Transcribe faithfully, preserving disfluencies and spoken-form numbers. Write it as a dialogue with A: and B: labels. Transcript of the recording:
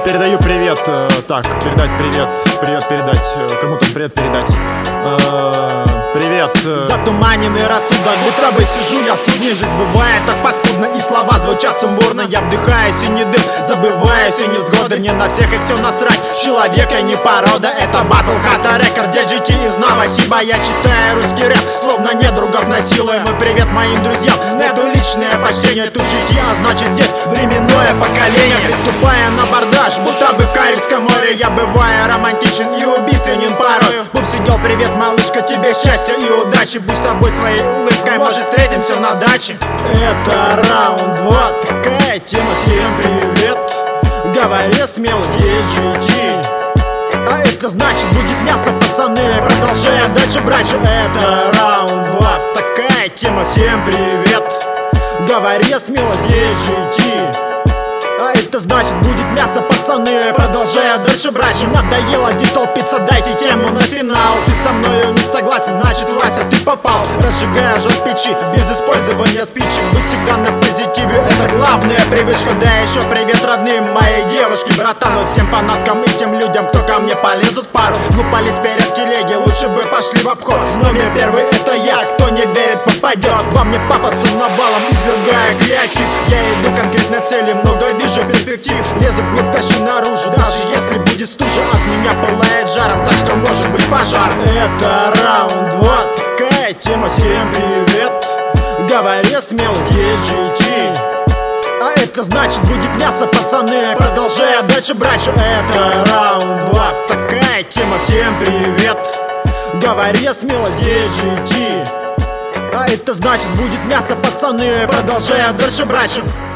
A: передаю привет. э, Так, передать привет. Привет передать. э, Кому-то привет передать. Э, Привет. э,
B: Затуманенный рассудок, будто бы сижу я в судне. Жизнь бывает так паскудно, и слова звучат сумбурно. Я вдыхаю синий дым, забываю все невзгоды. Мне на всех и все насрать, человек я не порода. Это батл хата рекорд, где джи ти из Новосиба. Я читаю русский рэп, словно недругов насилуем. И привет моим друзьям, это личное почтение. Тут джи ти, а значит здесь временное поколение. Приступая на бордаж, будто бы в Карибском море. Я бываю романтичен и убийственен порой. Пупсигел, привет, малышка, тебе счастья и удачи. Будь с тобой своей улыбкой, может встретимся на даче. Это раунд два, такая тема. Всем привет, говори смело, есть джи ти. А это значит будет мясо, пацаны. Продолжая дальше брать. Это раунд два, такая тема. Всем привет, говори смело, есть джи ти. А это значит будет мясо, пацаны. Продолжая дальше брать. Надоело здесь толпиться, дайте тему на финал. Ты со мною не согласен, значит, Вася, ты попал. Разжигая жар печи, без использования спичек. Быть всегда на позитиве, это главная привычка. Да еще привет родным моей девушке, братану, всем фанаткам и тем людям, кто ко мне полезут в пару. Глупо лезть перед телеги, лучше бы пошли в обход. Номер первый это я, кто не верит, попадет. Во мне пафосом навалом, извергая креатив. Я иду к конкретной цели, много вижу перспектив. Лезу вглубь, тащу наружу, даже если будет стужа. От меня пылает жаром, так что может быть пожар. Это раунд два, такая тема. Всем привет, говори смело, есть джи ти. А это значит будет мясо, пацаны. Продолжая дальше брать. Это раунд два, такая тема. Всем привет, говори смело, есть джи ти. А это значит будет мясо, пацаны. Продолжая дальше брать.